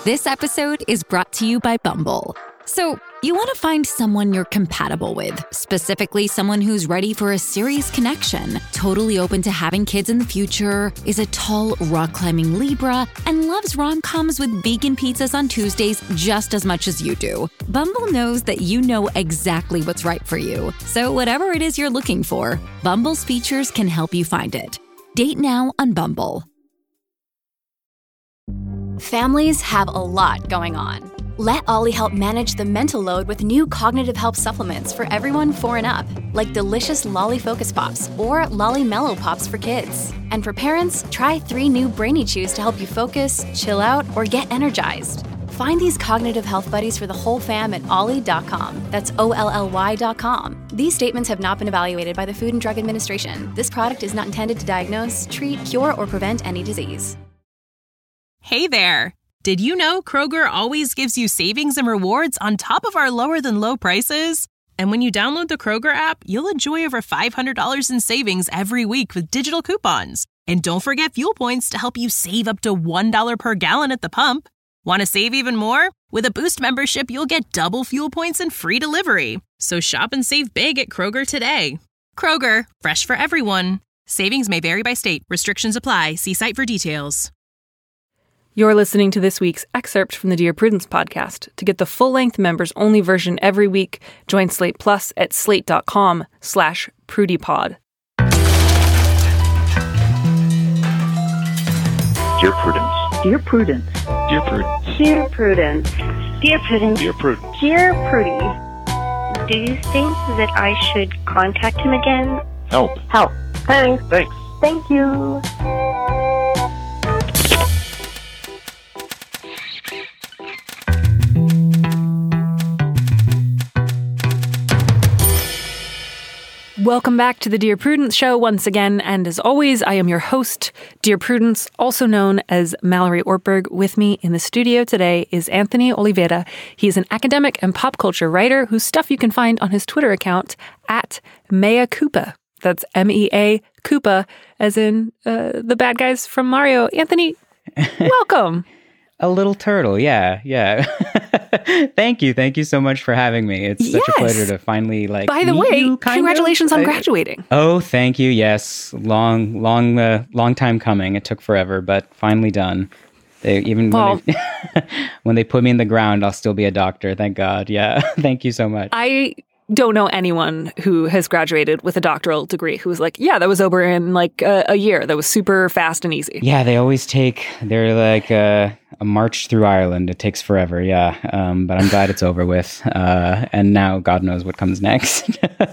This episode is brought to you by Bumble. So, you want to find someone you're compatible with, specifically someone who's ready for a serious connection, totally open to having kids in the future, is a tall, rock-climbing Libra, and loves rom-coms with vegan pizzas on Tuesdays just as much as you do. Bumble knows that you know exactly what's right for you. So whatever it is you're looking for, Bumble's features can help you find it. Date now on Bumble. Families have a lot going on. Let Ollie help manage the mental load with new cognitive help supplements for everyone 4 and up, like delicious Lolly Focus Pops or Lolly Mellow Pops for kids. And for parents, try 3 new Brainy Chews to help you focus, chill out, or get energized. Find these cognitive health buddies for the whole fam at ollie.com. That's OLLY.com. These statements have not been evaluated by the Food and Drug Administration. This product is not intended to diagnose, treat, cure, or prevent any disease. Hey there! Did you know Kroger always gives you savings and rewards on top of our lower-than-low prices? And when you download the Kroger app, you'll enjoy over $500 in savings every week with digital coupons. And don't forget fuel points to help you save up to $1 per gallon at the pump. Want to save even more? With a Boost membership, you'll get double fuel points and free delivery. So shop and save big at Kroger today. Kroger, fresh for everyone. Savings may vary by state. Restrictions apply. See site for details. You're listening to this week's excerpt from the Dear Prudence podcast. To get the full-length members-only version every week, join Slate Plus at slate.com/prudypod. Dear Prudence. Dear Prudence. Dear Prudence. Dear Prudence. Dear Prudence. Dear Prudence. Dear Prudy, do you think that I should contact him again? Help. Help. Thanks. Thanks. Thank you. Welcome back to the Dear Prudence Show once again, and as always, I am your host, Dear Prudence, also known as Mallory Ortberg. With me in the studio today is Anthony Oliveira. He's an academic and pop culture writer whose stuff you can find on his Twitter account at Mea Koopa. That's M-E-A Koopa, as in the bad guys from Mario. Anthony, welcome. A little turtle, yeah. Thank you so much for having me. It's such a pleasure to finally By the way, congratulations on graduating. Oh, thank you. Yes, long time coming. It took forever, but finally done. When they put me in the ground, I'll still be a doctor. Thank God. Yeah, thank you so much. I don't know anyone who has graduated with a doctoral degree who was like, yeah, that was over in like a year. That was super fast and easy. Yeah, they're like a march through Ireland. It takes forever, yeah. But I'm glad it's over with. And now God knows what comes next.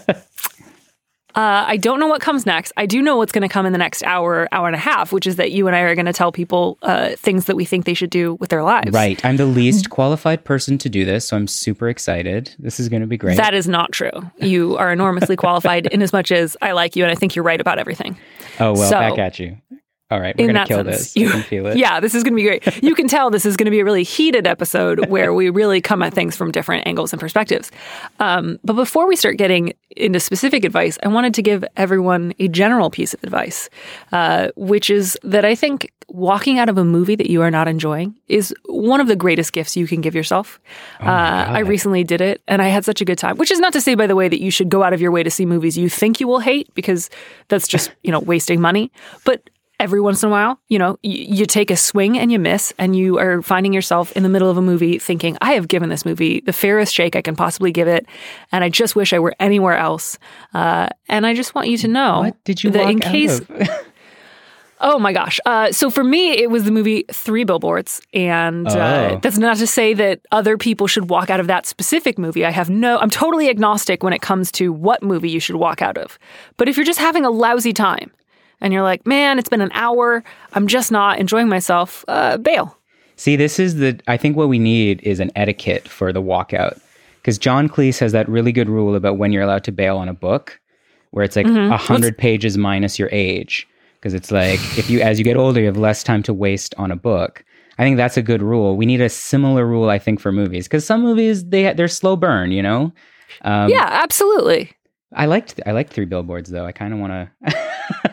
I don't know what comes next. I do know what's going to come in the next hour and a half, which is that you and I are going to tell people things that we think they should do with their lives. Right. I'm the least qualified person to do this, so I'm super excited. This is going to be great. That is not true. You are enormously qualified in as much as I like you, and I think you're right about everything. Oh, well, back at you. All right, we're going to kill this. You can feel it. Yeah, this is going to be great. You can tell this is going to be a really heated episode where we really come at things from different angles and perspectives. But before we start getting into specific advice, I wanted to give everyone a general piece of advice, which is that I think walking out of a movie that you are not enjoying is one of the greatest gifts you can give yourself. I recently did it, and I had such a good time, which is not to say, by the way, that you should go out of your way to see movies you think you will hate, because that's just, wasting money. But every once in a while, you take a swing and you miss, and you are finding yourself in the middle of a movie thinking, I have given this movie the fairest shake I can possibly give it, and I just wish I were anywhere else. And I just want you to know what did you that walk in case. Out of? Oh my gosh. So for me, it was the movie 3 Billboards. And that's not to say that other people should walk out of that specific movie. I'm totally agnostic when it comes to what movie you should walk out of. But if you're just having a lousy time, and you're like, man, it's been an hour, I'm just not enjoying myself, bail. See, I think what we need is an etiquette for the walkout. Because John Cleese has that really good rule about when you're allowed to bail on a book, where it's like 100 pages minus your age. Because it's like, as you get older, you have less time to waste on a book. I think that's a good rule. We need a similar rule, I think, for movies. Because some movies, they're slow burn, Yeah, absolutely. I liked 3 Billboards, though. I kind of want to...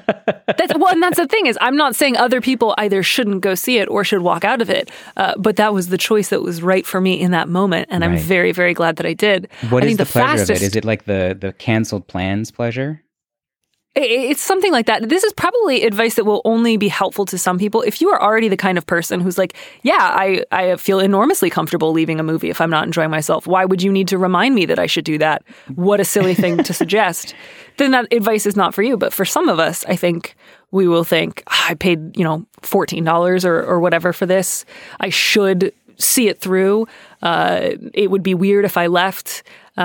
And that's the thing is, I'm not saying other people either shouldn't go see it or should walk out of it, but that was the choice that was right for me in that moment, and I'm very, very glad that I did. What is the pleasure of it? Is it like the canceled plans pleasure? It's something like that. This is probably advice that will only be helpful to some people. If you are already the kind of person who's like, yeah, I feel enormously comfortable leaving a movie if I'm not enjoying myself. Why would you need to remind me that I should do that? What a silly thing to suggest. Then that advice is not for you. But for some of us, I think we will think, I paid, $14 or whatever for this. I should see it through. It would be weird if I left.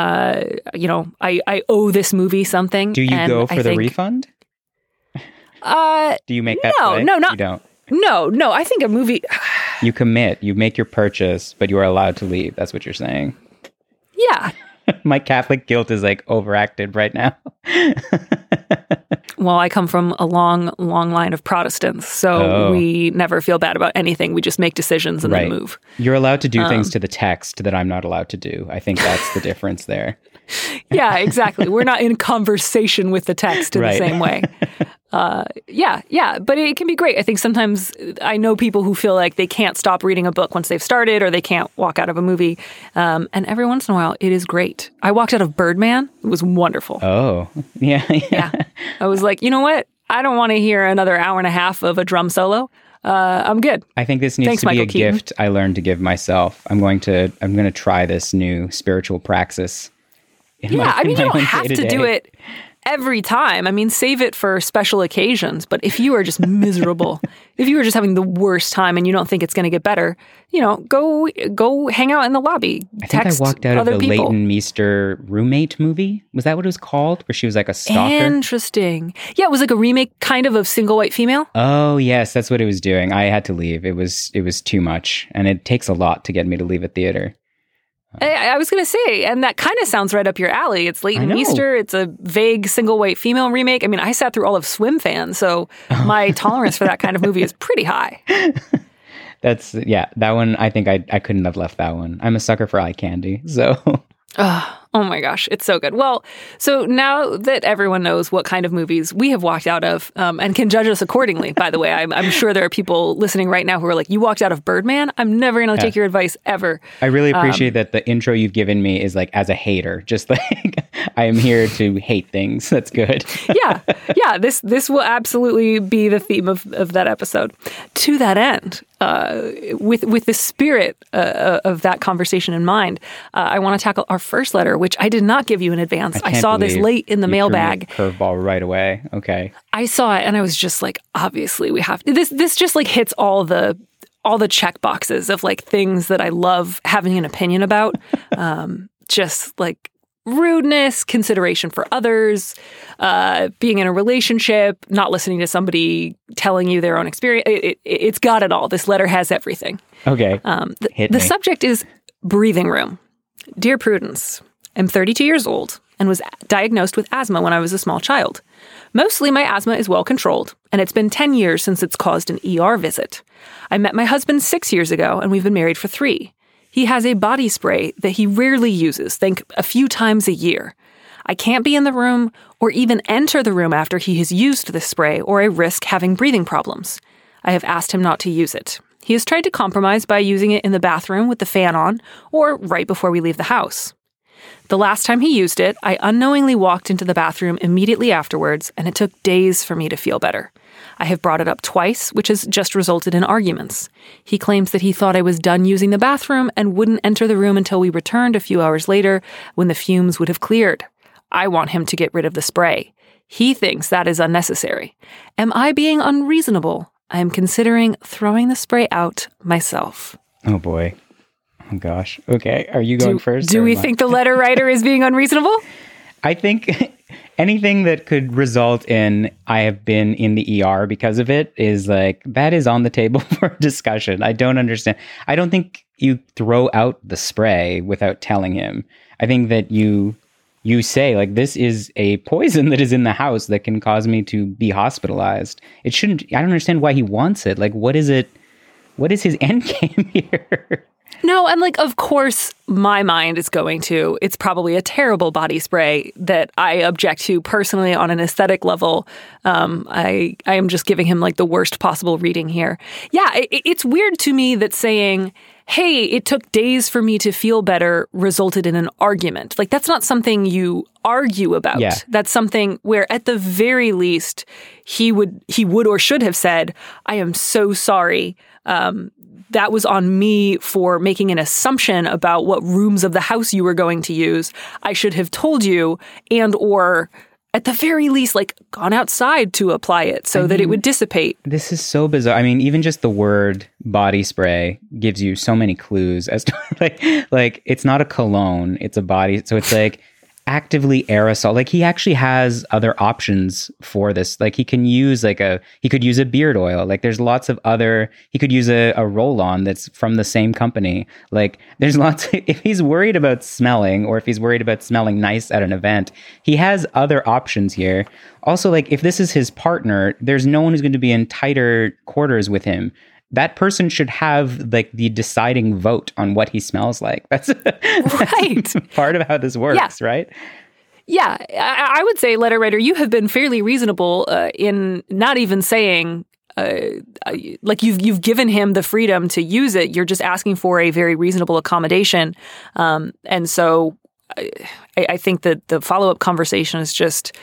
I owe this movie something. Do you go for the refund? Do you make that play? No, not. You don't. No. I think a movie. You commit. You make your purchase, but you are allowed to leave. That's what you're saying. Yeah. My Catholic guilt is like overacted right now. Well, I come from a long, long line of Protestants, so we never feel bad about anything. We just make decisions and then move. You're allowed to do things to the text that I'm not allowed to do. I think that's the difference there. Yeah, exactly. We're not in conversation with the text in the same way. Yeah, but it can be great. I think sometimes I know people who feel like they can't stop reading a book once they've started, or they can't walk out of a movie. And every once in a while, it is great. I walked out of Birdman. It was wonderful. Oh, yeah. I was like, you know what? I don't want to hear another hour and a half of a drum solo. I'm good. I think this needs to be a gift I learned to give myself. I'm going to try this new spiritual praxis. You don't have to do it every time. I mean, save it for special occasions. But if you are just miserable, if you are just having the worst time and you don't think it's going to get better, go hang out in the lobby. I think I walked out of the Leighton Meester Roommate movie. Was that what it was called? Where she was like a stalker? Interesting. Yeah, it was like a remake kind of Single White Female. Oh, yes. That's what it was doing. I had to leave. It was too much. And it takes a lot to get me to leave a theater. I was going to say, and that kind of sounds right up your alley. It's Leighton Meester. It's a vague Single White Female remake. I mean, I sat through all of Swim Fan, so my tolerance for that kind of movie is pretty high. That one, I think I couldn't have left that one. I'm a sucker for eye candy, so... Oh my gosh, it's so good. Well, so now that everyone knows what kind of movies we have walked out of and can judge us accordingly, by the way, I'm sure there are people listening right now who are like, you walked out of Birdman? I'm never going to take your advice ever. I really appreciate that the intro you've given me is like as a hater, just like I am here to hate things. That's good. Yeah. This will absolutely be the theme of that episode. To that end, with the spirit of that conversation in mind, I want to tackle our first letter, which I did not give you in advance. I saw this late in the mailbag. Curveball right away. Okay. I saw it and I was just like, obviously we have to. This just like hits all the check boxes of like things that I love having an opinion about. Just like rudeness, consideration for others, being in a relationship, not listening to somebody telling you their own experience. It's got it all. This letter has everything. Okay. The subject is breathing room. Dear Prudence, I'm 32 years old and was diagnosed with asthma when I was a small child. Mostly my asthma is well controlled, and it's been 10 years since it's caused an ER visit. I met my husband 6 years ago, and we've been married for 3. He has a body spray that he rarely uses, think a few times a year. I can't be in the room or even enter the room after he has used the spray, or I risk having breathing problems. I have asked him not to use it. He has tried to compromise by using it in the bathroom with the fan on or right before we leave the house. The last time he used it, I unknowingly walked into the bathroom immediately afterwards, and it took days for me to feel better. I have brought it up twice, which has just resulted in arguments. He claims that he thought I was done using the bathroom and wouldn't enter the room until we returned a few hours later when the fumes would have cleared. I want him to get rid of the spray. He thinks that is unnecessary. Am I being unreasonable? I am considering throwing the spray out myself. Oh boy. Oh gosh. Okay. Are you going first? Do we think the letter writer is being unreasonable? I think anything that could result in I have been in the ER because of it is like, that is on the table for discussion. I don't understand. I don't think you throw out the spray without telling him. I think that you say, like, this is a poison that is in the house that can cause me to be hospitalized. It shouldn't, I don't understand why he wants it. Like, what is it? What is his end game here? No, and like, of course, my mind is going to, it's probably a terrible body spray that I object to personally on an aesthetic level. I am just giving him like the worst possible reading here. Yeah, it's weird to me that saying, hey, it took days for me to feel better resulted in an argument. Like, that's not something you argue about. Yeah. That's something where at the very least he would or should have said, I am so sorry. That was on me for making an assumption about what rooms of the house you were going to use. I should have told you, and or at the very least, like, gone outside to apply it so that it would dissipate. This is so bizarre. I mean, even just the word body spray gives you so many clues as to like it's not a cologne, it's a body. So it's like actively aerosol. Like, he actually has other options for this. Like, he can use he could use a beard oil. Like, there's lots of other, he could use a roll-on that's from the same company. Like, there's lots if he's worried about smelling, or if he's worried about smelling nice at an event, he has other options here. Also, like, if this is his partner, there's no one who's going to be in tighter quarters with him. That person should have like the deciding vote on what he smells like. That's right. Part of how this works, right? Yeah, I would say, letter writer, you have been fairly reasonable in not even saying, like, you've given him the freedom to use it. You're just asking for a very reasonable accommodation. And so I think that the follow-up conversation is just,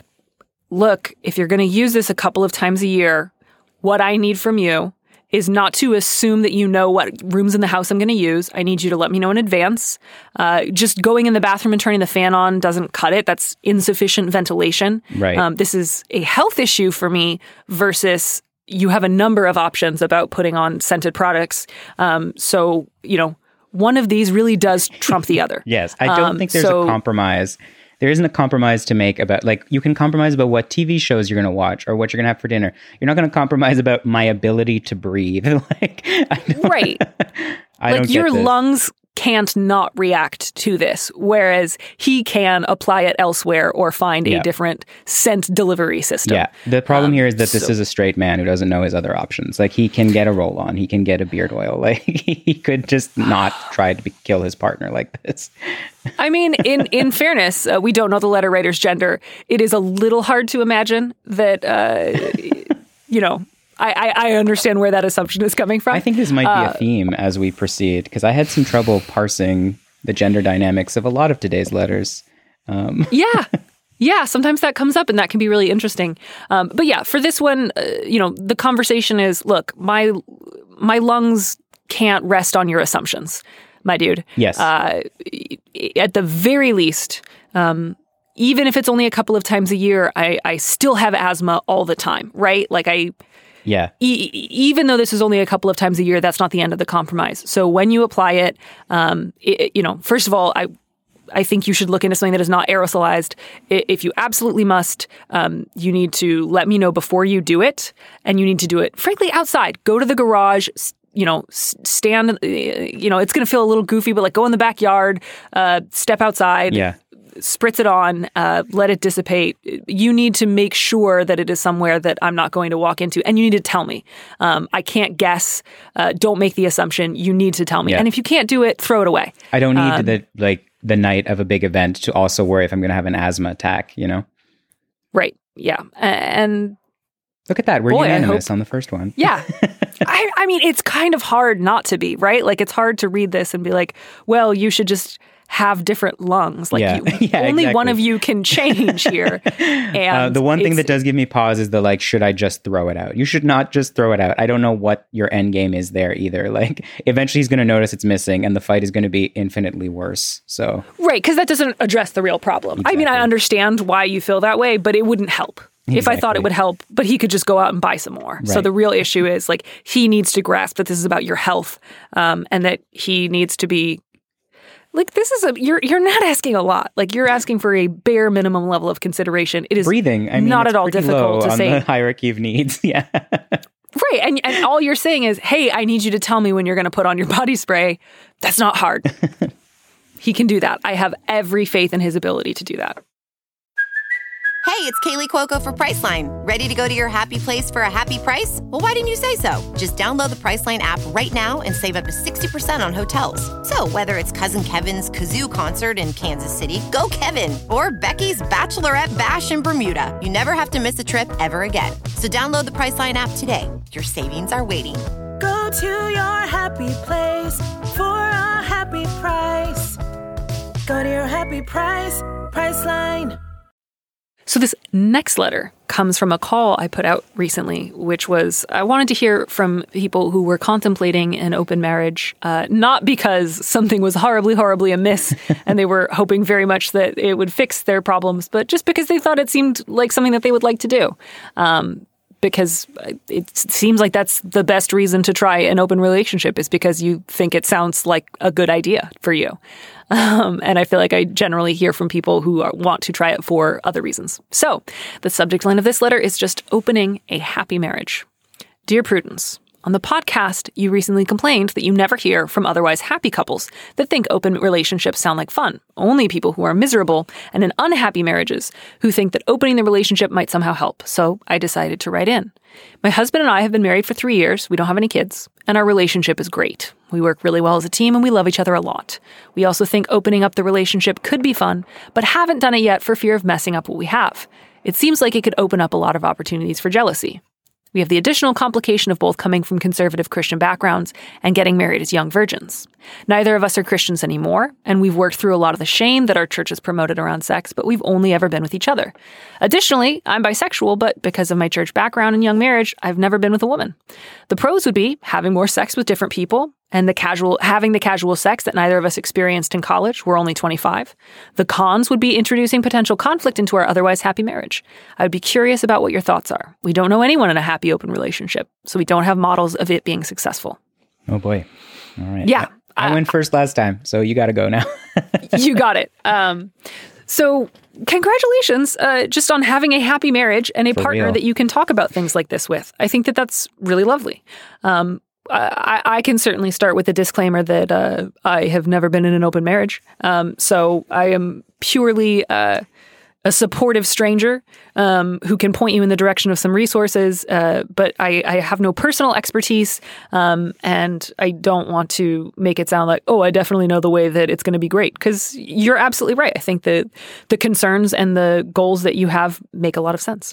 look, if you're going to use this a couple of times a year, what I need from you is not to assume that you know what rooms in the house I'm going to use. I need you to let me know in advance. Just going in the bathroom and turning the fan on doesn't cut it. That's insufficient ventilation. Right. This is a health issue for me versus you have a number of options about putting on scented products. So, one of these really does trump the other. Yes. I don't think there's a compromise. There isn't a compromise to make about, like, you can compromise about what TV shows you're going to watch or what you're going to have for dinner. You're not going to compromise about my ability to breathe. Like, right. I don't get your this. lungs can't not react to this, whereas he can apply it elsewhere or find a different scent delivery system. Yeah. The problem here is that this is a straight man who doesn't know his other options. Like, he can get a roll-on. He can get a beard oil. Like, he could just not try to kill his partner like this. I mean, in fairness, we don't know the letter writer's gender. It is a little hard to imagine that, I understand where that assumption is coming from. I think this might be a theme as we proceed, because I had some trouble parsing the gender dynamics of a lot of today's letters. Yeah, sometimes that comes up and that can be really interesting. But yeah, for this one, the conversation is, look, my lungs can't rest on your assumptions, my dude. Yes. At the very least, even if it's only a couple of times a year, I still have asthma all the time, right? Like, even though this is only a couple of times a year, that's not the end of the compromise. So when you apply it, first of all, I think you should look into something that is not aerosolized. If you absolutely must, you need to let me know before you do it, and you need to do it, frankly, outside. Go to the garage, stand, it's going to feel a little goofy, but like, go in the backyard, step outside. Yeah. Spritz it on, let it dissipate. You need to make sure that it is somewhere that I'm not going to walk into, and you need to tell me. I can't guess. Don't make the assumption. You need to tell me. Yeah. And if you can't do it, throw it away. I don't need the night of a big event to also worry if I'm going to have an asthma attack, Right. Yeah. And look at that. We're unanimous on the first one. Yeah. I mean, it's kind of hard not to be, right? Like, it's hard to read this and be like, well, you should just have different lungs. Like, only exactly. one of you can change here. And the one thing that does give me pause is the, like, should I just throw it out? You should not just throw it out. I don't know what your end game is there either. Like, eventually he's going to notice it's missing and the fight is going to be infinitely worse. So right, because that doesn't address the real problem. Exactly. I mean, I understand why you feel that way, but it wouldn't help. Exactly. If I thought it would help, but he could just go out and buy some more. Right. So the real issue is, like, he needs to grasp that this is about your health, and that he needs to be, like, this is you're not asking a lot. Like, you're asking for a bare minimum level of consideration. It is breathing. I mean, not at all difficult to say. On the hierarchy of needs. Yeah. Right. And all you're saying is, hey, I need you to tell me when you're going to put on your body spray. That's not hard. He can do that. I have every faith in his ability to do that. Hey, it's Kaylee Cuoco for Priceline. Ready to go to your happy place for a happy price? Well, why didn't you say so? Just download the Priceline app right now and save up to 60% on hotels. So whether it's Cousin Kevin's Kazoo Concert in Kansas City, go Kevin, or Becky's Bachelorette Bash in Bermuda, you never have to miss a trip ever again. So download the Priceline app today. Your savings are waiting. Go to your happy place for a happy price. Go to your happy price, Priceline. So this next letter comes from a call I put out recently, which was I wanted to hear from people who were contemplating an open marriage, not because something was horribly, horribly amiss and they were hoping very much that it would fix their problems, but just because they thought it seemed like something that they would like to do. Because it seems like that's the best reason to try an open relationship is because you think it sounds like a good idea for you. And I feel like I generally hear from people who want to try it for other reasons. So the subject line of this letter is just opening a happy marriage. Dear Prudence, on the podcast, you recently complained that you never hear from otherwise happy couples that think open relationships sound like fun. Only people who are miserable and in unhappy marriages who think that opening the relationship might somehow help. So I decided to write in. My husband and I have been married for 3 years. We don't have any kids, and our relationship is great. We work really well as a team, and we love each other a lot. We also think opening up the relationship could be fun, but haven't done it yet for fear of messing up what we have. It seems like it could open up a lot of opportunities for jealousy. We have the additional complication of both coming from conservative Christian backgrounds and getting married as young virgins. Neither of us are Christians anymore, and we've worked through a lot of the shame that our church has promoted around sex, but we've only ever been with each other. Additionally, I'm bisexual, but because of my church background and young marriage, I've never been with a woman. The pros would be having more sex with different people, and having the casual sex that neither of us experienced in college. We're only 25. The cons would be introducing potential conflict into our otherwise happy marriage. I would be curious about what your thoughts are. We don't know anyone in a happy open relationship, so we don't have models of it being successful. Oh boy. All right. Yeah. I went first last time, so you got to go now. You got it. So congratulations just on having a happy marriage and a partner that you can talk about things like this with. I think that that's really lovely. I can certainly start with a disclaimer that I have never been in an open marriage. So I am purely a supportive stranger who can point you in the direction of some resources, but I have no personal expertise, and I don't want to make it sound like, oh, I definitely know the way that it's going to be great, because you're absolutely right. I think that the concerns and the goals that you have make a lot of sense.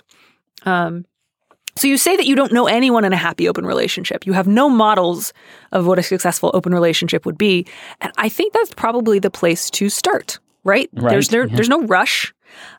So you say that you don't know anyone in a happy open relationship. You have no models of what a successful open relationship would be. And I think that's probably the place to start, right? There's no rush.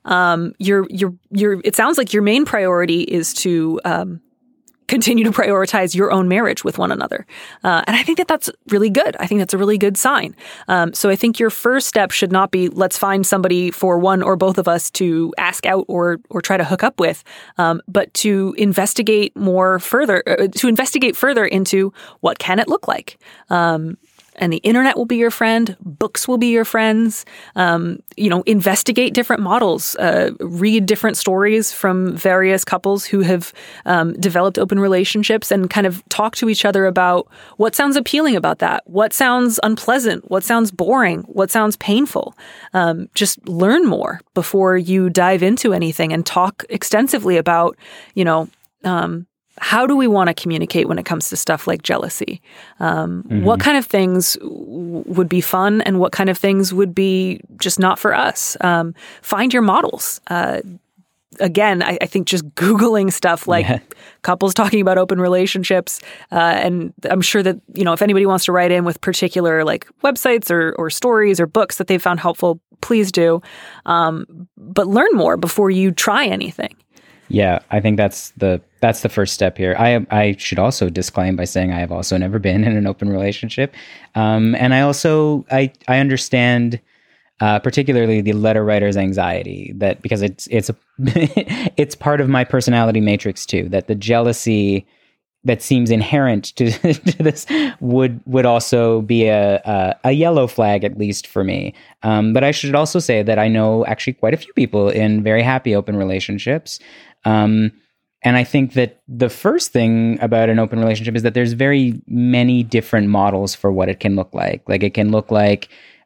It sounds like your main priority is to continue to prioritize your own marriage with one another. And I think that that's really good. I think that's a really good sign. So I think your first step should not be, let's find somebody for one or both of us to ask out or try to hook up with, but to investigate further into what can it look like. And the internet will be your friend. Books will be your friends. Investigate different models. Read different stories from various couples who have developed open relationships and kind of talk to each other about what sounds appealing about that, what sounds unpleasant, what sounds boring, what sounds painful. Just learn more before you dive into anything and talk extensively about, how do we want to communicate when it comes to stuff like jealousy? What kind of things would be fun and what kind of things would be just not for us? Find your models. Again, I think just Googling stuff like couples talking about open relationships, and I'm sure that, if anybody wants to write in with particular like websites or stories or books that they've found helpful, please do. But learn more before you try anything. Yeah, I think that's the first step here. I should also disclaim by saying I have also never been in an open relationship, and I understand particularly the letter writer's anxiety that because it's part of my personality matrix too. That the jealousy that seems inherent to this would also be a yellow flag, at least for me. But I should also say that I know actually quite a few people in very happy open relationships. And I think that the first thing about an open relationship is that there's very many different models for what it can look like. Like it can look like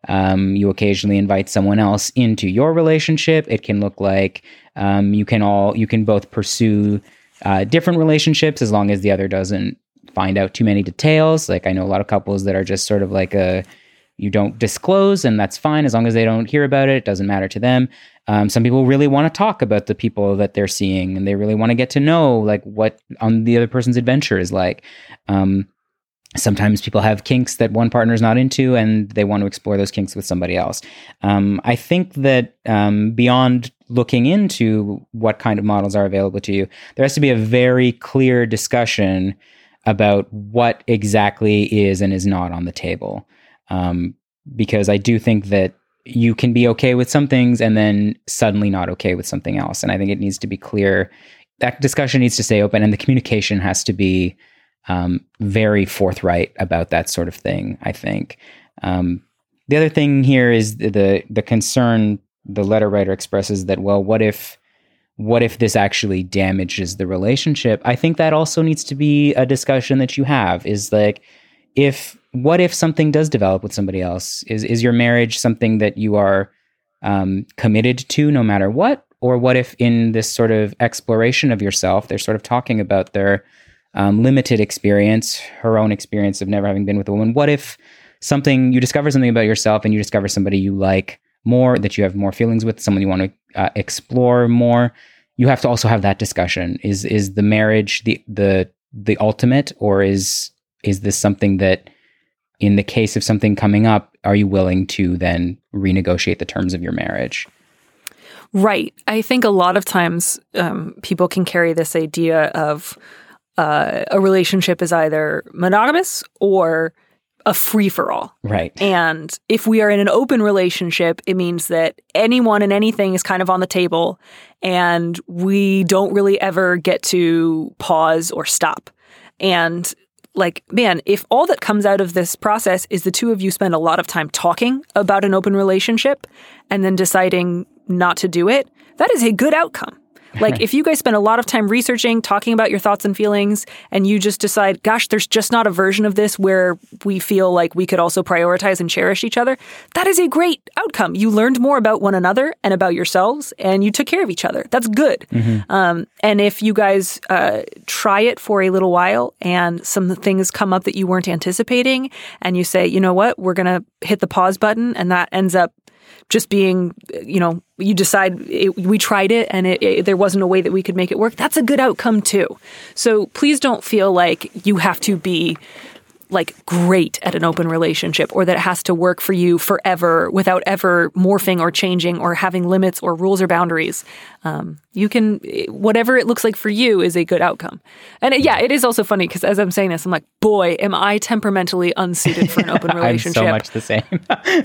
You occasionally invite someone else into your relationship. It can look like you can both pursue different relationships as long as the other doesn't find out too many details. Like I know a lot of couples that are just sort of like you don't disclose, and that's fine as long as they don't hear about it. It doesn't matter to them. Some people really want to talk about the people that they're seeing, and they really want to get to know like what on the other person's adventure is like. Sometimes people have kinks that one partner is not into, and they want to explore those kinks with somebody else. I think that beyond looking into what kind of models are available to you, there has to be a very clear discussion about what exactly is and is not on the table. Because I do think that you can be okay with some things and then suddenly not okay with something else. And I think it needs to be clear. That discussion needs to stay open, and the communication has to be very forthright about that sort of thing, I think. The other thing here is the concern the letter writer expresses that, well, what if this actually damages the relationship? I think that also needs to be a discussion that you have, is like, what if something does develop with somebody else? Is your marriage something that you are committed to no matter what? Or what if in this sort of exploration of yourself, they're sort of talking about their limited experience, her own experience of never having been with a woman? What if you discover something about yourself and you discover somebody you like more, that you have more feelings with, someone you want to explore more? You have to also have that discussion. Is the marriage the ultimate, or is this something that, in the case of something coming up, are you willing to then renegotiate the terms of your marriage? Right. I think a lot of times people can carry this idea of a relationship is either monogamous or a free-for-all. Right. And if we are in an open relationship, it means that anyone and anything is kind of on the table, and we don't really ever get to pause or stop. And like, man, if all that comes out of this process is the two of you spend a lot of time talking about an open relationship and then deciding not to do it, that is a good outcome. Like if you guys spend a lot of time researching, talking about your thoughts and feelings, and you just decide, gosh, there's just not a version of this where we feel like we could also prioritize and cherish each other, that is a great outcome. You learned more about one another and about yourselves, and you took care of each other. That's good. Mm-hmm. And if you guys try it for a little while and some things come up that you weren't anticipating, and you say, you know what, we're going to hit the pause button, and that ends up just being, you decide we tried it and there wasn't a way that we could make it work. That's a good outcome too. So please don't feel like you have to be like great at an open relationship, or that it has to work for you forever without ever morphing or changing or having limits or rules or boundaries. You can, whatever it looks like for you is a good outcome. And it is also funny because as I'm saying this, I'm like, boy, am I temperamentally unsuited for an open relationship. I'm so much the same.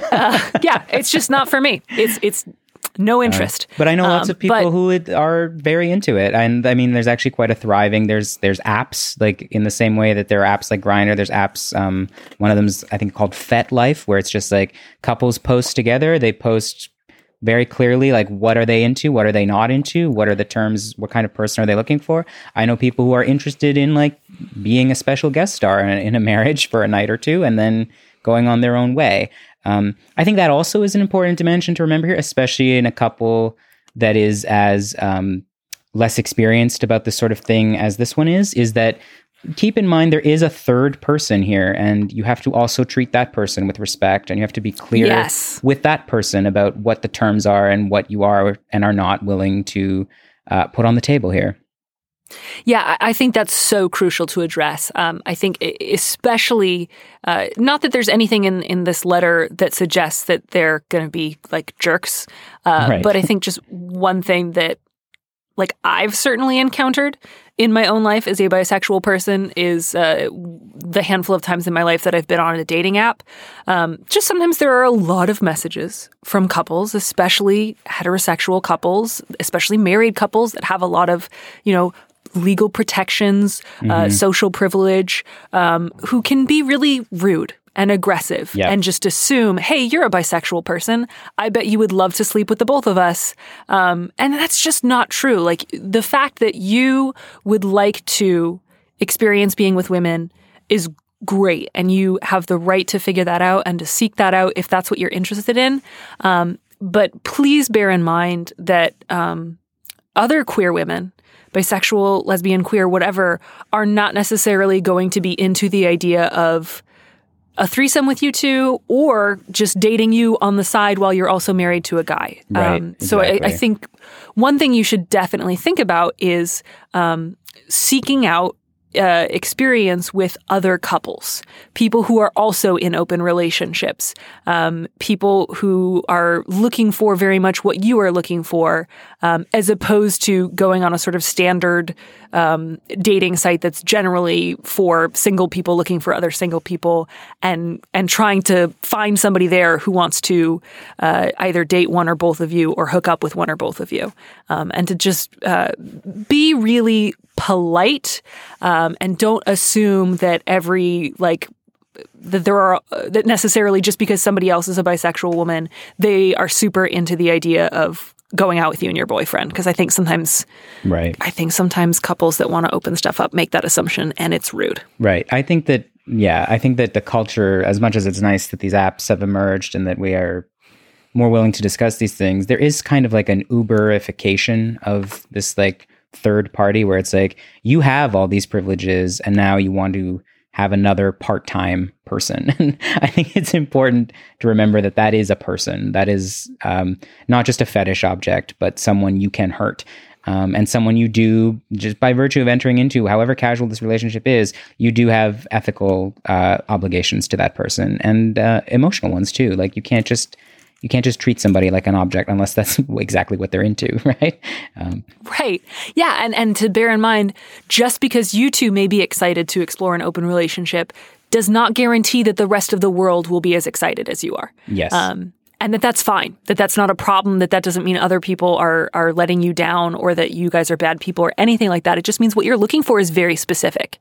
It's just not for me. It's no interest. But I know lots of people who are very into it. And I mean, there's actually quite a thriving, there's apps, like in the same way that there are apps like Grindr, there's apps, one of them's I think called FetLife, where it's just like couples post together. They post very clearly, like, what are they into? What are they not into? What are the terms? What kind of person are they looking for? I know people who are interested in like being a special guest star in a marriage for a night or two and then going on their own way. I think that also is an important dimension to remember here, especially in a couple that is as less experienced about this sort of thing as this one is that keep in mind there is a third person here, and you have to also treat that person with respect, and you have to be clear with that person about what the terms are and what you are and are not willing to put on the table here. Yeah, I think that's so crucial to address. I think especially, not that there's anything in this letter that suggests that they're going to be like jerks, but I think just one thing that like I've certainly encountered in my own life as a bisexual person is the handful of times in my life that I've been on a dating app. Just sometimes there are a lot of messages from couples, especially heterosexual couples, especially married couples that have a lot of, legal protections, social privilege, who can be really rude and aggressive and just assume, hey, you're a bisexual person. I bet you would love to sleep with the both of us. And that's just not true. Like the fact that you would like to experience being with women is great. And you have the right to figure that out and to seek that out if that's what you're interested in. But please bear in mind that other queer women, bisexual, lesbian, queer, whatever, are not necessarily going to be into the idea of a threesome with you two or just dating you on the side while you're also married to a guy. Right, So exactly. I think one thing you should definitely think about is seeking out experience with other couples, people who are also in open relationships, people who are looking for very much what you are looking for, as opposed to going on a sort of standard dating site that's generally for single people looking for other single people and trying to find somebody there who wants to either date one or both of you or hook up with one or both of you, and to just be really polite, and don't assume that that necessarily just because somebody else is a bisexual woman, they are super into the idea of going out with you and your boyfriend. Because I think sometimes couples that want to open stuff up make that assumption, and it's rude. Right. I think that the culture, as much as it's nice that these apps have emerged and that we are more willing to discuss these things, there is kind of like an Uberification of this like third party where it's like you have all these privileges and now you want to have another part-time person. And I think it's important to remember that that is a person. That is not just a fetish object, but someone you can hurt. And someone you do, just by virtue of entering into, however casual this relationship is, you do have ethical obligations to that person and emotional ones too. Like you can't just treat somebody like an object unless that's exactly what they're into, right? Right. Yeah. And to bear in mind, just because you two may be excited to explore an open relationship does not guarantee that the rest of the world will be as excited as you are. Yes. And that's fine, that's not a problem, that doesn't mean other people are letting you down or that you guys are bad people or anything like that. It just means what you're looking for is very specific.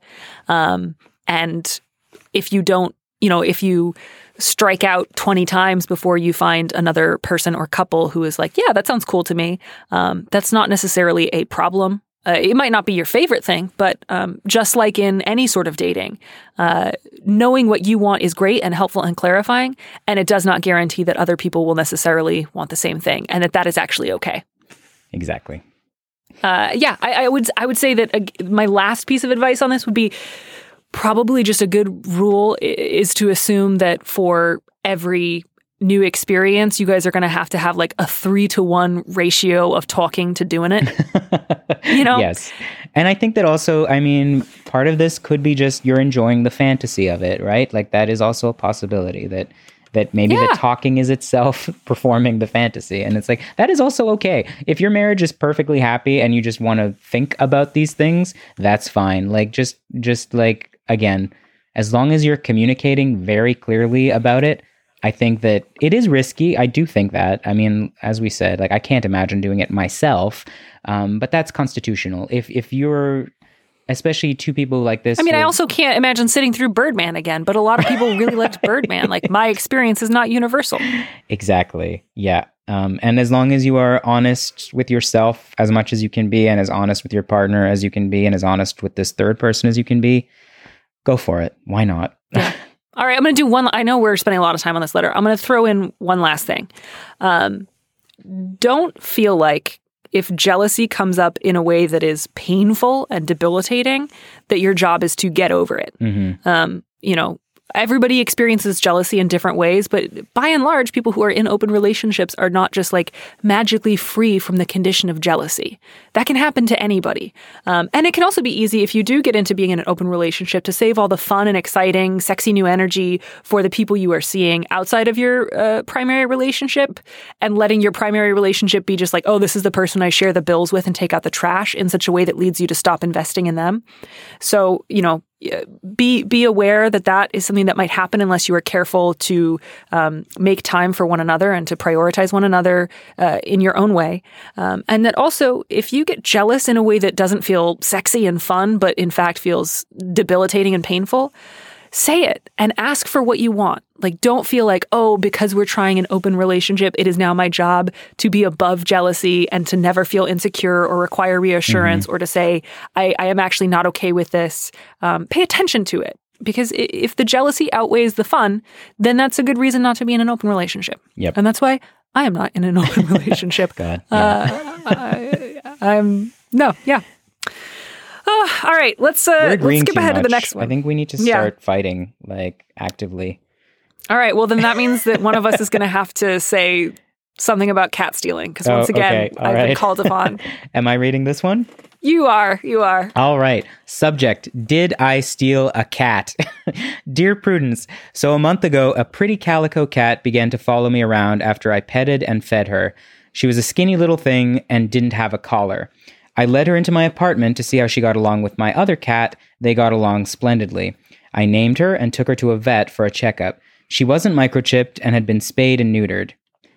And if you don't, if you strike out 20 times before you find another person or couple who is like, yeah, that sounds cool to me, that's not necessarily a problem. It might not be your favorite thing, but just like in any sort of dating, knowing what you want is great and helpful and clarifying, and it does not guarantee that other people will necessarily want the same thing, and that is actually okay. Exactly. I would say that my last piece of advice on this would be probably just a good rule is to assume that for every new experience, you guys are going to have like a 3-to-1 ratio of talking to doing it. Yes. And I think that also, part of this could be just you're enjoying the fantasy of it, right? Like that is also a possibility that maybe the talking is itself performing the fantasy. And it's like, that is also okay. If your marriage is perfectly happy and you just want to think about these things, that's fine. Like just like, again, as long as you're communicating very clearly about it, I think that it is risky. I do think that. As we said, like I can't imagine doing it myself, but that's constitutional. If you're, especially two people like this. I also can't imagine sitting through Birdman again, but a lot of people really liked Birdman. Like my experience is not universal. Exactly. Yeah. And as long as you are honest with yourself as much as you can be, and as honest with your partner as you can be, and as honest with this third person as you can be, go for it. Why not? Yeah. All right, I'm going to do one. I know we're spending a lot of time on this letter. I'm going to throw in one last thing. Don't feel like if jealousy comes up in a way that is painful and debilitating, that your job is to get over it. Mm-hmm. Everybody experiences jealousy in different ways, but by and large, people who are in open relationships are not just like magically free from the condition of jealousy. That can happen to anybody. And it can also be easy if you do get into being in an open relationship to save all the fun and exciting, sexy new energy for the people you are seeing outside of your primary relationship, and letting your primary relationship be just like, oh, this is the person I share the bills with and take out the trash, in such a way that leads you to stop investing in them. So, be aware that is something that might happen unless you are careful to make time for one another and to prioritize one another in your own way. And that also, if you get jealous in a way that doesn't feel sexy and fun, but in fact feels debilitating and painful, say it and ask for what you want. Like, don't feel like, oh, because we're trying an open relationship, it is now my job to be above jealousy and to never feel insecure or require reassurance, or to say, I am actually not okay with this. Pay attention to it. Because if the jealousy outweighs the fun, then that's a good reason not to be in an open relationship. Yep. And that's why I am not in an open relationship. God. Yeah. All right, let's skip ahead to the next one. I think we need to start fighting, like, actively. All right, well, then that means that one of us is going to have to say something about cat stealing, because once again, I've been called upon. Am I reading this one? You are. All right. Subject, did I steal a cat? Dear Prudence, so a month ago, a pretty calico cat began to follow me around after I petted and fed her. She was a skinny little thing and didn't have a collar. I led her into my apartment to see how she got along with my other cat. They got along splendidly. I named her and took her to a vet for a checkup. She wasn't microchipped and had been spayed and neutered.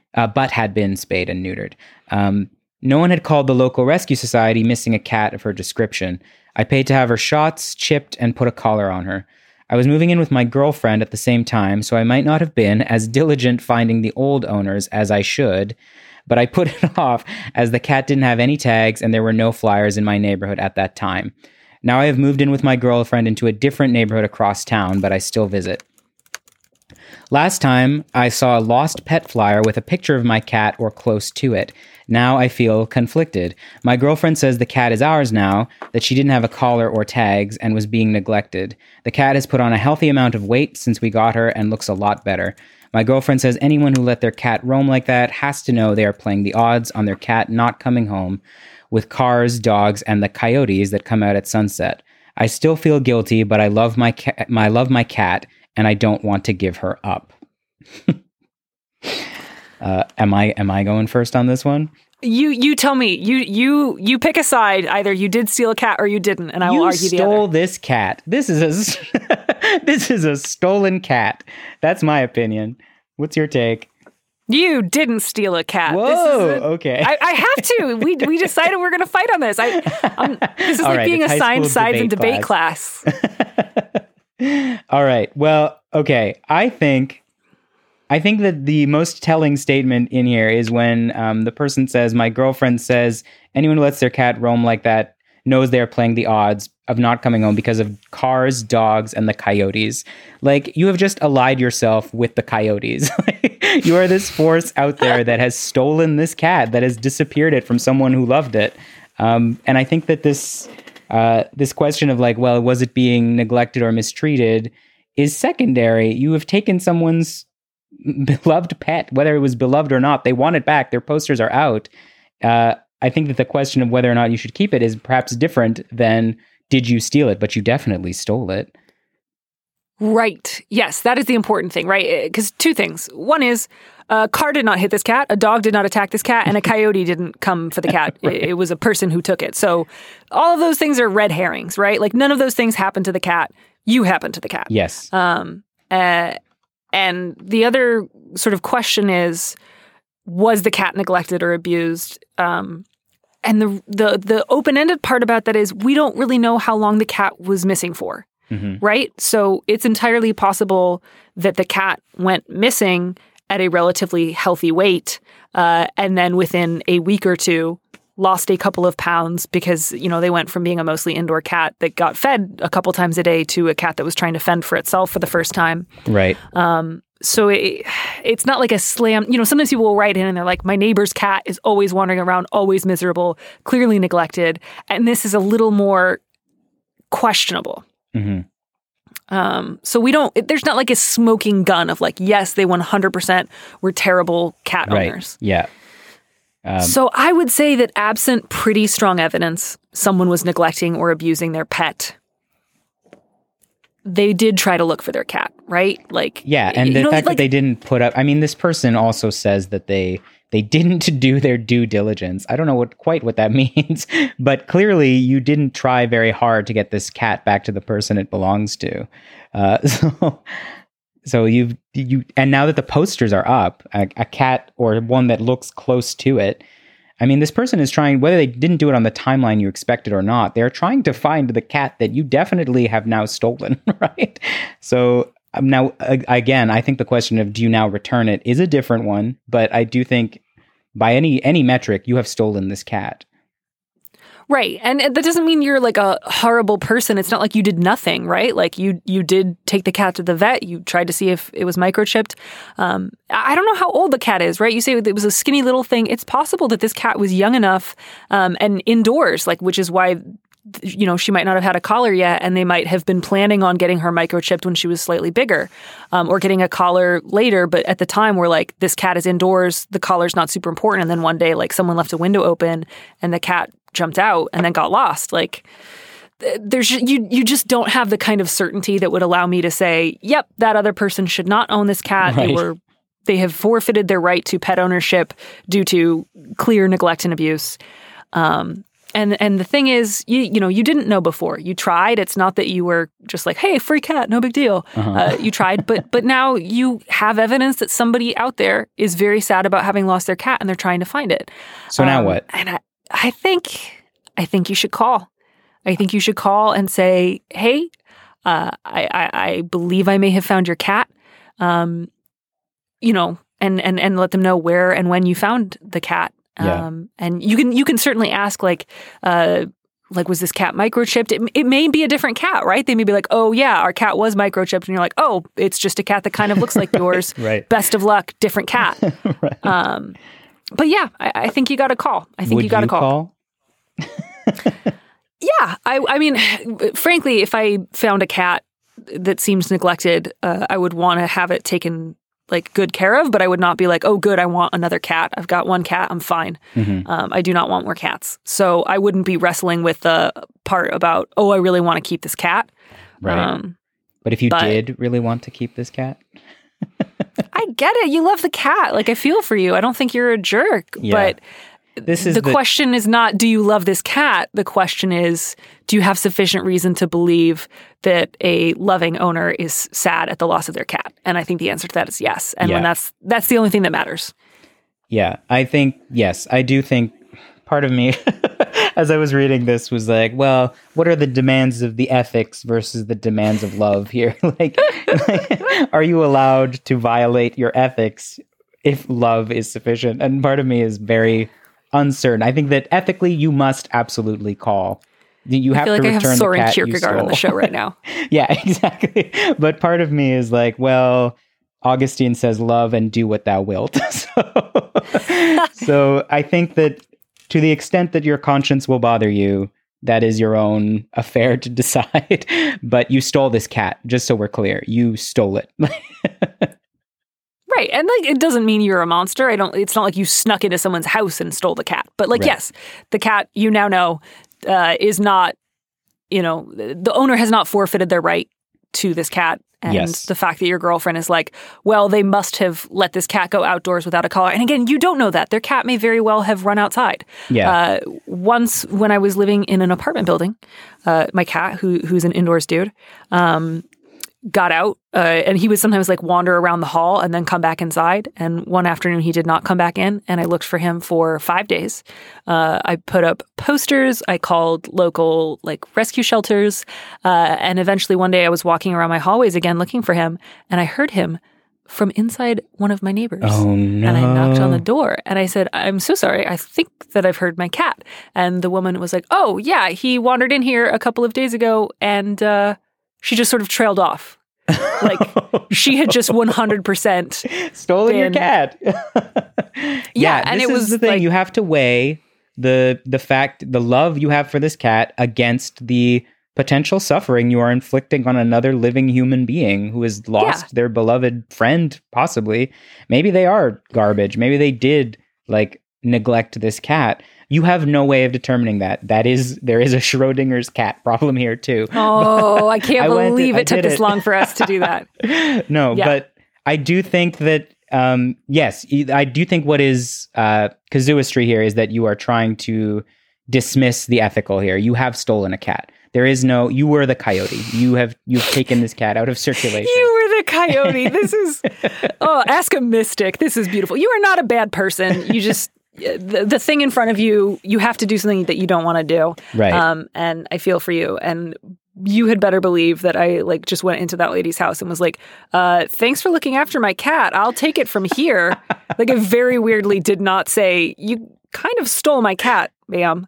No one had called the local rescue society missing a cat of her description. I paid to have her shots, chipped, and put a collar on her. I was moving in with my girlfriend at the same time, so I might not have been as diligent finding the old owners as I should, but I put it off as the cat didn't have any tags and there were no flyers in my neighborhood at that time. Now I have moved in with my girlfriend into a different neighborhood across town, but I still visit. Last time, I saw a lost pet flyer with a picture of my cat or close to it. Now I feel conflicted. My girlfriend says the cat is ours now, that she didn't have a collar or tags and was being neglected. The cat has put on a healthy amount of weight since we got her and looks a lot better. My girlfriend says anyone who let their cat roam like that has to know they are playing the odds on their cat not coming home with cars, dogs, and the coyotes that come out at sunset. I still feel guilty, but I love my cat, and I don't want to give her up. Am I going first on this one? You tell me. You pick a side. Either you did steal a cat or you didn't, and I will argue the other. You stole this cat. This is a stolen cat. That's my opinion. What's your take? You didn't steal a cat. Whoa, okay. I have to. We decided we're going to fight on this. This is like being assigned sides in debate class. All right. Well, okay. I think that the most telling statement in here is when the person says, my girlfriend says, anyone who lets their cat roam like that knows they're playing the odds of not coming home because of cars, dogs, and the coyotes. Like, you have just allied yourself with the coyotes. You are this force out there that has stolen this cat, that has disappeared it from someone who loved it. And I think that this question of like, well, was it being neglected or mistreated is secondary. You have taken someone's beloved pet, whether it was beloved or not. They want it back. Their posters are out. I think that the question of whether or not you should keep it is perhaps different than did you steal it, but you definitely stole it. Right. Yes, that is the important thing, right? Because two things. One is a car did not hit this cat, a dog did not attack this cat, and a coyote didn't come for the cat. Right. It was a person who took it. So all of those things are red herrings, right? Like none of those things happened to the cat. You happened to the cat. Yes. And the other sort of question is, was the cat neglected or abused? And the open-ended part about that is we don't really know how long the cat was missing for, right? So it's entirely possible that the cat went missing at a relatively healthy weight, and then within a week or two lost a couple of pounds because, you know, they went from being a mostly indoor cat that got fed a couple times a day to a cat that was trying to fend for itself for the first time. Right. So it's not like a slam. You know, sometimes people will write in and they're like, my neighbor's cat is always wandering around, always miserable, clearly neglected. And this is a little more questionable. So there's not like a smoking gun of like, yes, they 100% were terrible cat owners. Yeah. So I would say that absent pretty strong evidence, someone was neglecting or abusing their pet. They did try to look for their cat, right? Like, yeah, and the fact that they didn't put up. I mean, this person also says that they didn't do their due diligence. I don't know quite what that means, but clearly you didn't try very hard to get this cat back to the person it belongs to. So you and now that the posters are up, a cat or one that looks close to it. I mean, this person is trying, whether they didn't do it on the timeline you expected or not, they're trying to find the cat that you definitely have now stolen, right? So now, again, I think the question of do you now return it is a different one, but I do think by any metric, you have stolen this cat. Right. And that doesn't mean you're like a horrible person. It's not like you did nothing, right? Like you did take the cat to the vet. You tried to see if it was microchipped. I don't know how old the cat is, right? You say it was a skinny little thing. It's possible that this cat was young enough and indoors, like, which is why, you know, she might not have had a collar yet, and they might have been planning on getting her microchipped when she was slightly bigger, or getting a collar later. But at the time, we're like, this cat is indoors. The collar's not super important. And then one day, like, someone left a window open and the cat jumped out and then got lost. Like, there's you just don't have the kind of certainty that would allow me to say, yep, that other person should not own this cat. Right. They have forfeited their right to pet ownership due to clear neglect and abuse. And the thing is, you know, you didn't know before. You tried. It's not that you were just like, hey, free cat, no big deal. You tried, but now you have evidence that somebody out there is very sad about having lost their cat and they're trying to find it. So now what? And I think you should call. I think you should call and say, hey, I believe I may have found your cat. You know, and let them know where and when you found the cat. And you can certainly ask, like, was this cat microchipped? It may be a different cat, right? They may be like, oh yeah, our cat was microchipped, and you're like, oh, it's just a cat that kind of looks like yours. Right. Best of luck, different cat. Right. But yeah, I think you got to call. Would you got to call. Yeah, I mean, frankly, if I found a cat that seems neglected, I would want to have it taken like good care of, but I would not be like, oh, good, I want another cat. I've got one cat, I'm fine. I do not want more cats. So I wouldn't be wrestling with the part about, oh, I really want to keep this cat. Right. But if you did really want to keep this cat? I get it. You love the cat. Like, I feel for you. I don't think you're a jerk. Yeah. But the question is not, do you love this cat? The question is, do you have sufficient reason to believe that a loving owner is sad at the loss of their cat? And I think the answer to that is yes. And when that's the only thing that matters. Yeah, I think, yes, I do think part of me, as I was reading this, was like, well, what are the demands of the ethics versus the demands of love here? like, are you allowed to violate your ethics if love is sufficient? And part of me is very uncertain. I think that ethically, you must absolutely call. You have to return the cat you stole. I feel like I have Soren Kierkegaard on the show right now. Yeah, exactly. But part of me is like, well, Augustine says, love and do what thou wilt. So I think that to the extent that your conscience will bother you, that is your own affair to decide. But you stole this cat, just so we're clear. You stole it. Right. And like, it doesn't mean you're a monster. It's not like you snuck into someone's house and stole the cat. But like, yes, the cat, you now know, is not, you know, the owner has not forfeited their right to this cat. And the fact that your girlfriend is like, well, they must have let this cat go outdoors without a collar. And again, you don't know that. Their cat may very well have run outside. Yeah. Once when I was living in an apartment building, my cat, who's an indoors dude, got out and he would sometimes like wander around the hall and then come back inside. And one afternoon he did not come back in, and I looked for him for 5 days. I put up posters. I called local like rescue shelters. And eventually one day I was walking around my hallways again looking for him, and I heard him from inside one of my neighbors. Oh, no. And I knocked on the door and I said, I'm so sorry. I think that I've heard my cat. And the woman was like, oh yeah, he wandered in here a couple of days ago, and she just sort of trailed off. Like, she had just 100% stolen your cat. Yeah, and it was the thing. Like, you have to weigh the love you have for this cat against the potential suffering you are inflicting on another living human being who has lost their beloved friend, possibly. Maybe they are garbage. Maybe they did like neglect this cat. You have no way of determining that. There is a Schrodinger's cat problem here too. Oh, I can't believe it took this long for us to do that. No, but I do think that, yes, I do think what is casuistry here is that you are trying to dismiss the ethical here. You have stolen a cat. There is no, you were the coyote. You've taken this cat out of circulation. You were the coyote. This is, ask a mystic. This is beautiful. You are not a bad person. You just, the thing in front of you, you have to do something that you don't want to do. Right. And I feel for you. And you had better believe that I like just went into that lady's house and was like, thanks for looking after my cat. I'll take it from here. Like, I very weirdly did not say, you kind of stole my cat, ma'am.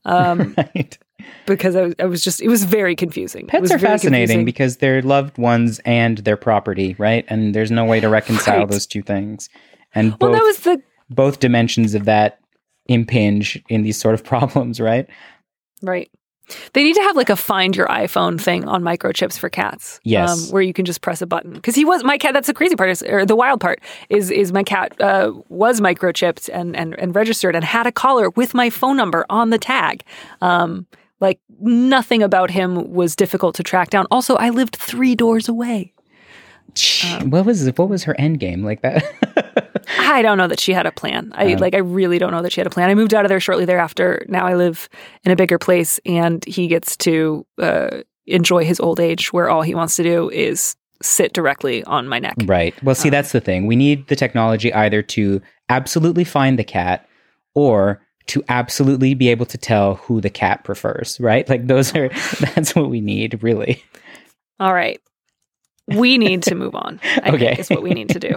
Right. Because it was very confusing. Pets are fascinating because they're loved ones and their property, right? And there's no way to reconcile those two things. And both dimensions of that impinge in these sort of problems, right? Right. They need to have like a find your iPhone thing on microchips for cats. Yes. Where you can just press a button. Because my cat, that's the crazy part, or the wild part, is my cat was microchipped and registered and had a collar with my phone number on the tag. Like nothing about him was difficult to track down. Also, I lived 3 doors away. What was her end game like that? I don't know that she had a plan. I really don't know that she had a plan. I moved out of there shortly thereafter. Now I live in a bigger place, and he gets to enjoy his old age, where all he wants to do is sit directly on my neck. Right. Well, see, that's the thing. We need the technology either to absolutely find the cat or to absolutely be able to tell who the cat prefers, right? Like that's what we need, really. All right. We need to move on. I think is what we need to do.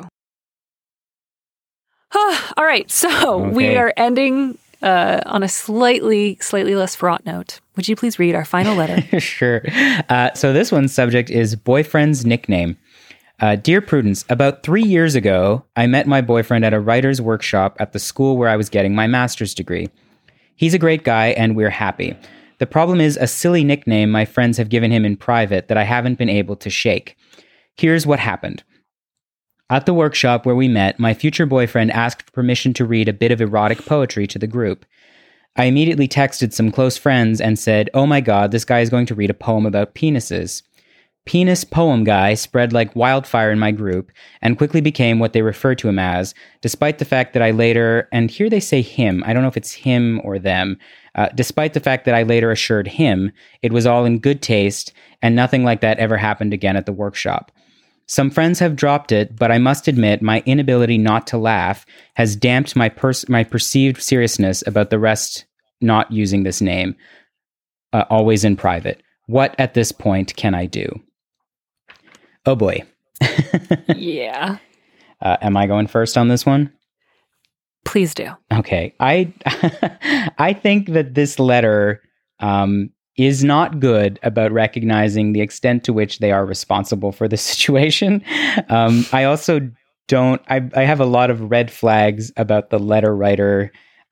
All right. So we are ending on a slightly less fraught note. Would you please read our final letter? Sure. So this one's subject is boyfriend's nickname. Dear Prudence, about 3 years ago, I met my boyfriend at a writer's workshop at the school where I was getting my master's degree. He's a great guy and we're happy. The problem is a silly nickname my friends have given him in private that I haven't been able to shake. Here's what happened. At the workshop where we met, my future boyfriend asked permission to read a bit of erotic poetry to the group. I immediately texted some close friends and said, "Oh my God, this guy is going to read a poem about penises." Penis poem guy spread like wildfire in my group and quickly became what they refer to him as, despite the fact that I later, and here they say him, I don't know if it's him or them, despite the fact that I later assured him it was all in good taste and nothing like that ever happened again at the workshop. Some friends have dropped it, but I must admit my inability not to laugh has damped my perceived seriousness about the rest not using this name, always in private. What at this point can I do? Oh boy. Yeah. Am I going first on this one? Please do. Okay. I think that this letter is not good about recognizing the extent to which they are responsible for the situation. I also don't, I have a lot of red flags about the letter writer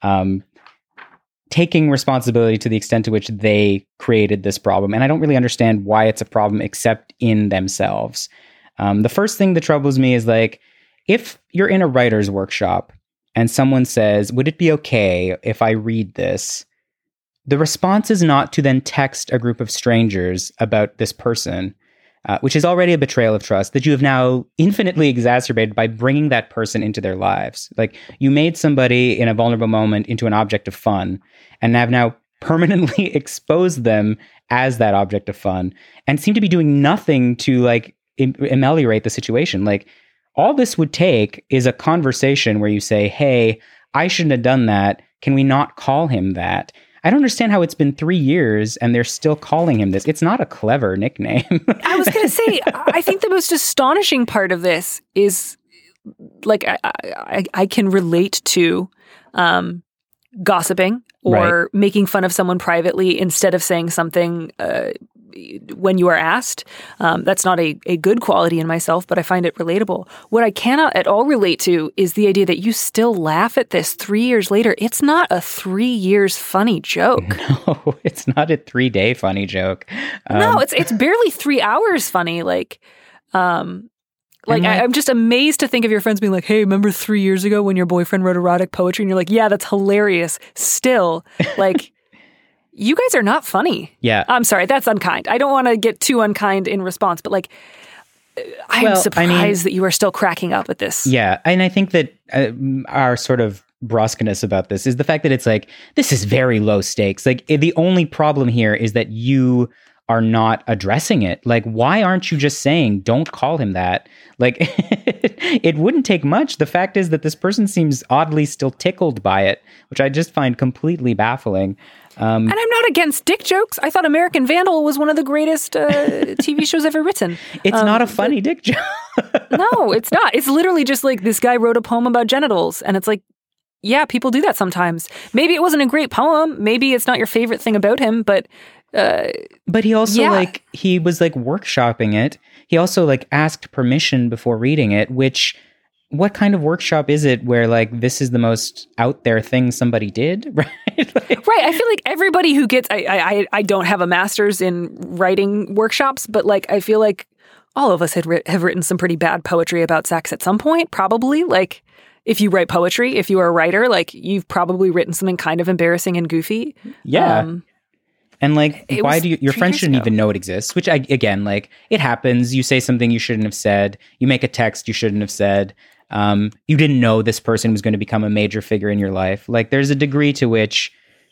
taking responsibility to the extent to which they created this problem. And I don't really understand why it's a problem except in themselves. The first thing that troubles me is like, if you're in a writer's workshop and someone says, would it be okay if I read this? The response is not to then text a group of strangers about this person, which is already a betrayal of trust that you have now infinitely exacerbated by bringing that person into their lives. Like, you made somebody in a vulnerable moment into an object of fun and have now permanently exposed them as that object of fun and seem to be doing nothing to like ameliorate the situation. Like, all this would take is a conversation where you say, hey, I shouldn't have done that. Can we not call him that? I don't understand how it's been 3 years and they're still calling him this. It's not a clever nickname. I was going to say, I think the most astonishing part of this is, like, I can relate to gossiping or making fun of someone privately instead of saying something when you are asked. That's not a good quality in myself, but I find it relatable. What I cannot at all relate to is the idea that you still laugh at this 3 years later. It's not a 3 years funny joke. No, it's not a 3-day funny joke. No, it's barely 3 hours funny. I'm just amazed to think of your friends being like, hey, remember 3 years ago when your boyfriend wrote erotic poetry? And you're like, yeah, that's hilarious. Still, like, you guys are not funny. Yeah. I'm sorry, that's unkind. I don't want to get too unkind in response, but like, I'm surprised that you are still cracking up at this. Yeah, and I think that our sort of brusqueness about this is the fact that it's like, this is very low stakes. Like, the only problem here is that you are not addressing it. Like, why aren't you just saying, don't call him that? Like, it wouldn't take much. The fact is that this person seems oddly still tickled by it, which I just find completely baffling. And I'm not against dick jokes. I thought American Vandal was one of the greatest TV shows ever written. It's not a funny dick joke. No, it's not. It's literally just like, this guy wrote a poem about genitals. And it's like, yeah, people do that sometimes. Maybe it wasn't a great poem. Maybe it's not your favorite thing about him, but he also he was like workshopping it. He also like asked permission before reading it, which what kind of workshop is it where like this is the most out there thing somebody did, right? Right. I feel like everybody who gets, I don't have a master's in writing workshops, but like I feel like all of us have written some pretty bad poetry about sex at some point, probably. Like if you write poetry, if you are a writer, like you've probably written something kind of embarrassing and goofy. Yeah. And like, why do your friends shouldn't even know it exists? Which again, like it happens. You say something you shouldn't have said. You make a text you shouldn't have said. You didn't know this person was going to become a major figure in your life. Like there's a degree to which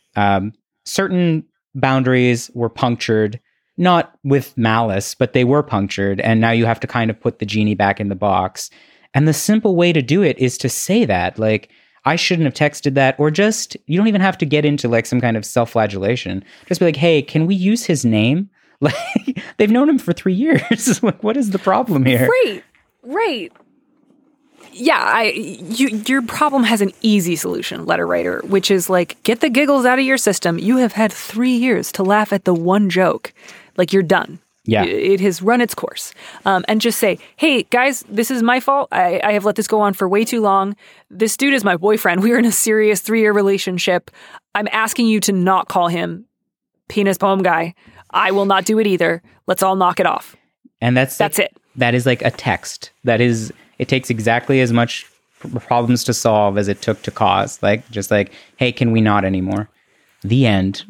certain boundaries were punctured, not with malice, but they were punctured. And now you have to kind of put the genie back in the box. And the simple way to do it is to say that, like, I shouldn't have texted that, or just, you don't even have to get into like some kind of self-flagellation. Just be like, hey, can we use his name? Like, they've known him for 3 years. Like, what is the problem here? Right. Yeah, your problem has an easy solution, letter writer, which is like, get the giggles out of your system. You have had 3 years to laugh at the one joke. Like, you're done. Yeah. It has run its course. And just say, hey, guys, this is my fault. I have let this go on for way too long. This dude is my boyfriend. We are in a serious 3-year relationship. I'm asking you to not call him penis poem guy. I will not do it either. Let's all knock it off. And that's it. That is like a text. It takes exactly as much problems to solve as it took to cause. Like, just like, hey, can we not anymore? The end.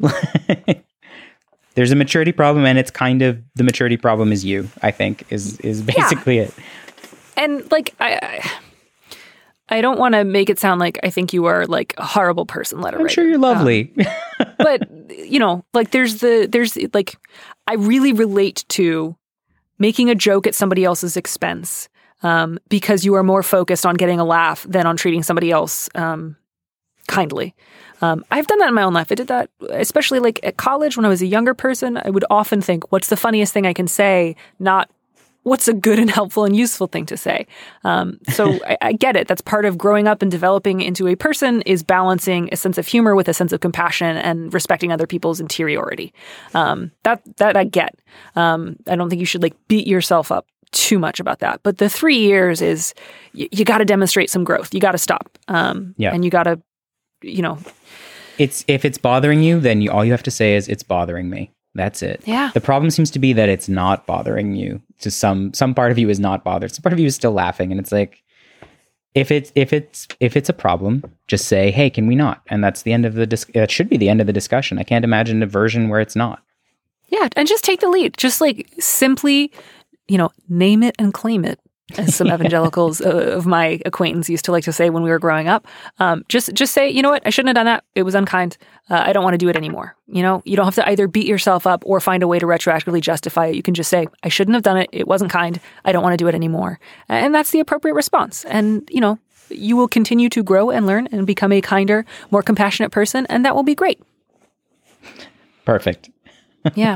There's a maturity problem, and it's kind of, the maturity problem is you, I think, is basically it. And like, I don't want to make it sound like I think you are like a horrible person, letter writer. I'm sure you're lovely. But, you know, like there's like, I really relate to making a joke at somebody else's expense because you are more focused on getting a laugh than on treating somebody else kindly. I've done that in my own life. I did that, especially like at college when I was a younger person. I would often think, what's the funniest thing I can say? Not what's a good and helpful and useful thing to say. So I get it. That's part of growing up and developing into a person, is balancing a sense of humor with a sense of compassion and respecting other people's interiority. That I get. I don't think you should like beat yourself up too much about that. But the 3 years is, you got to demonstrate some growth. You got to stop. And you got to, you know. If it's bothering you, then all you have to say is, it's bothering me. That's it. Yeah. The problem seems to be that it's not bothering you. To some part of you is not bothered. Some part of you is still laughing, and it's like, if it's a problem, just say, hey, can we not? And that's the end of that should be the end of the discussion. I can't imagine a version where it's not. Yeah, and just take the lead. Just like simply, you know, name it and claim it, as some evangelicals of my acquaintance used to like to say when we were growing up. Just say, you know what, I shouldn't have done that. It was unkind. I don't want to do it anymore. You know, you don't have to either beat yourself up or find a way to retroactively justify it. You can just say, I shouldn't have done it. It wasn't kind. I don't want to do it anymore. And that's the appropriate response. And, you know, you will continue to grow and learn and become a kinder, more compassionate person. And that will be great. Perfect. Yeah.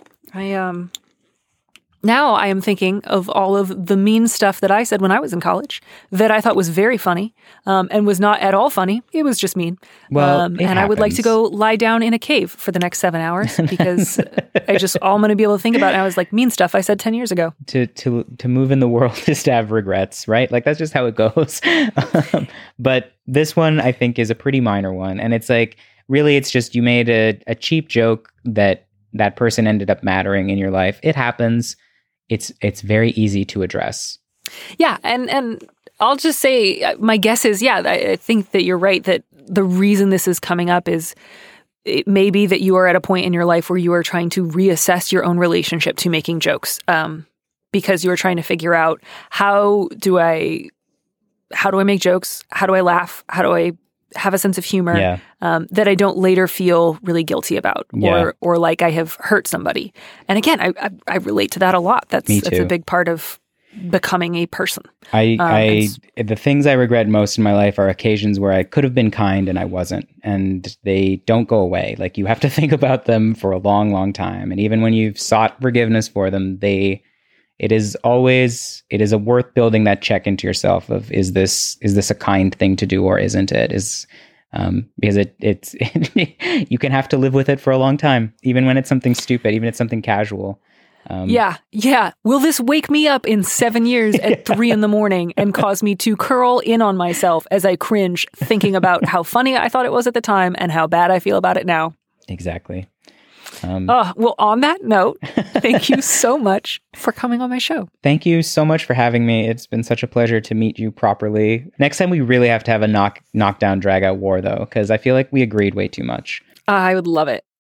Now I am thinking of all of the mean stuff that I said when I was in college that I thought was very funny, and was not at all funny. It was just mean. Well, and I would like to go lie down in a cave for the next 7 hours because all I'm going to be able to think about now is like mean stuff I said 10 years ago. To move in the world is to have regrets, right? Like, that's just how it goes. But this one I think is a pretty minor one. And it's like, really, it's just, you made a cheap joke that person ended up mattering in your life. It happens. It's very easy to address. Yeah, and I'll just say, my guess is, I think that you're right, that the reason this is coming up is it may be that you are at a point in your life where you are trying to reassess your own relationship to making jokes, because you are trying to figure out, how do I make jokes? How do I laugh? How do I have a sense of humor that I don't later feel really guilty about, or like I have hurt somebody. And again, I relate to that a lot. That's a big part of becoming a person. The things I regret most in my life are occasions where I could have been kind and I wasn't, and they don't go away. Like, you have to think about them for a long, long time. And even when you've sought forgiveness for them, it is a worth building that check into yourself of, is this a kind thing to do or isn't it? Because it's you can have to live with it for a long time, even when it's something stupid, even if it's something casual. Yeah. Will this wake me up in 7 years at 3 a.m. and cause me to curl in on myself as I cringe, thinking about how funny I thought it was at the time and how bad I feel about it now? Exactly. Well, on that note, thank you so much for coming on my show. Thank you so much for having me. It's been such a pleasure to meet you properly. Next time we really have to have a knockdown, drag out war, though, because I feel like we agreed way too much. I would love it.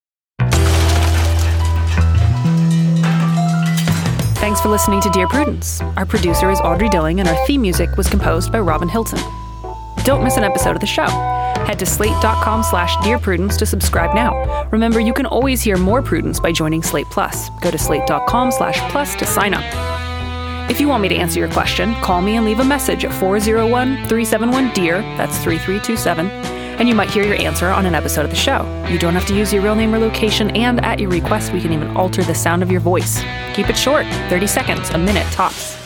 Thanks for listening to Dear Prudence. Our producer is Audrey Dilling, and our theme music was composed by Robin Hilton. Don't miss an episode of the show. Head to slate.com/Dear Prudence to subscribe now. Remember, you can always hear more Prudence by joining Slate Plus. Go to slate.com/plus to sign up. If you want me to answer your question, call me and leave a message at 401-371-DEAR, that's 3327, and you might hear your answer on an episode of the show. You don't have to use your real name or location, and at your request, we can even alter the sound of your voice. Keep it short, 30 seconds, a minute tops.